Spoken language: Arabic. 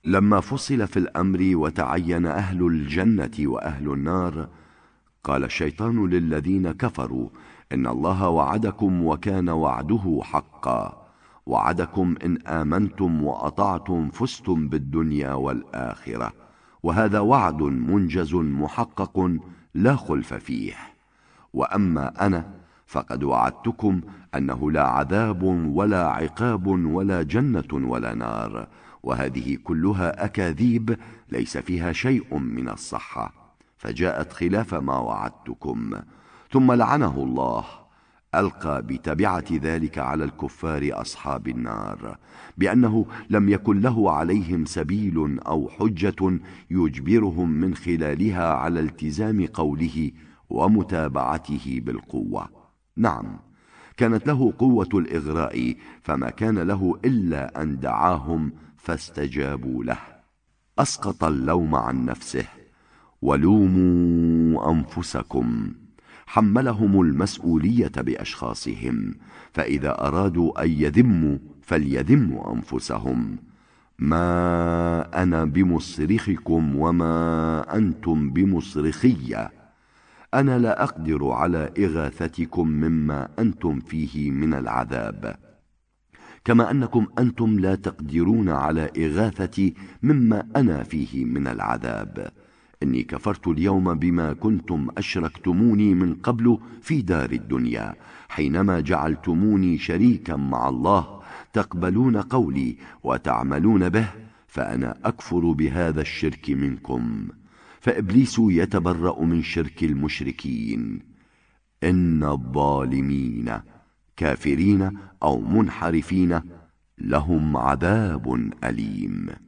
لما فصل في الأمر وتعين أهل الجنة وأهل النار، قال الشيطان للذين كفروا: إن الله وعدكم وكان وعده حقا، وعدكم إن آمنتم وأطعتم فزتم بالدنيا والآخرة، وهذا وعد منجز محقق لا خلف فيه. وأما أنا فقد وعدتكم أنه لا عذاب ولا عقاب ولا جنة ولا نار، وهذه كلها أكاذيب ليس فيها شيء من الصحة، فجاءت خلاف ما وعدتكم. ثم لعنه الله، ألقى بتبعة ذلك على الكفار أصحاب النار، بأنه لم يكن له عليهم سبيل أو حجة يجبرهم من خلالها على التزام قوله ومتابعته بالقوة. نعم، كانت له قوة الإغراء، فما كان له إلا أن دعاهم فاستجابوا له. أسقط اللوم عن نفسه: ولوموا أنفسكم. حملهم المسؤولية بأشخاصهم، فإذا أرادوا أن يذموا فليذموا أنفسهم. ما أنا بمصرخكم وما أنتم بمصرخي، أنا لا أقدر على إغاثتكم مما أنتم فيه من العذاب، كما أنكم أنتم لا تقدرون على إغاثتي مما أنا فيه من العذاب. إني كفرت اليوم بما كنتم أشركتموني من قبل في دار الدنيا، حينما جعلتموني شريكا مع الله، تقبلون قولي وتعملون به، فأنا أكفر بهذا الشرك منكم. فإبليس يتبرأ من شرك المشركين. إن الظالمين كافرين أو منحرفين لهم عذاب أليم.